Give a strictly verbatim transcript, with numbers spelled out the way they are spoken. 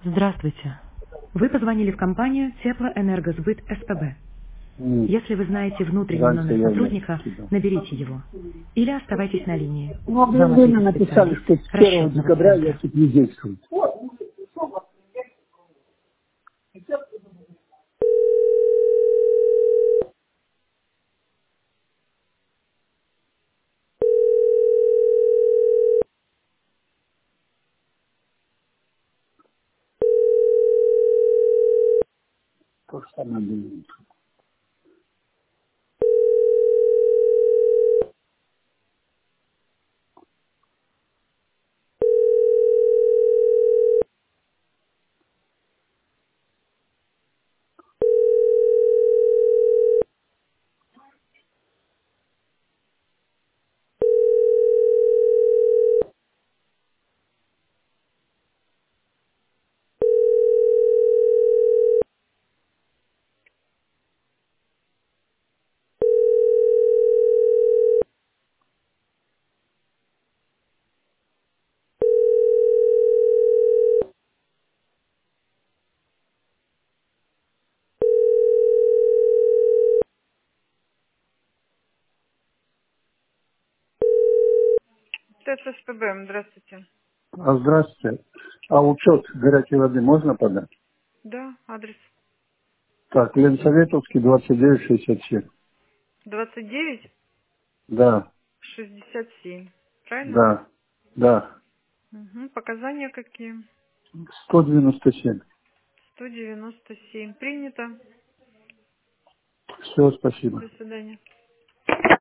Здравствуйте. Вы позвонили в компанию Теплоэнергосбыт СПБ. М, Если вы знаете внутренний Раньше номер я не сотрудника, кидал. наберите его. Или оставайтесь на линии. Ну, Вам объявление ответит написали, специалист что с первого расчетного декабря я центра. тут не действую. То же самое было. ТССПБ, здравствуйте. А здравствуйте. А учет горячей воды можно подать? Да, адрес Так, Ленсоветовский, двадцать девять шестьдесят семь. двадцать девять Да, шестьдесят семь. Правильно? да, да. Угу. Показания какие? сто девяносто семь. сто девяносто семь. Принято. Все, спасибо. До свидания.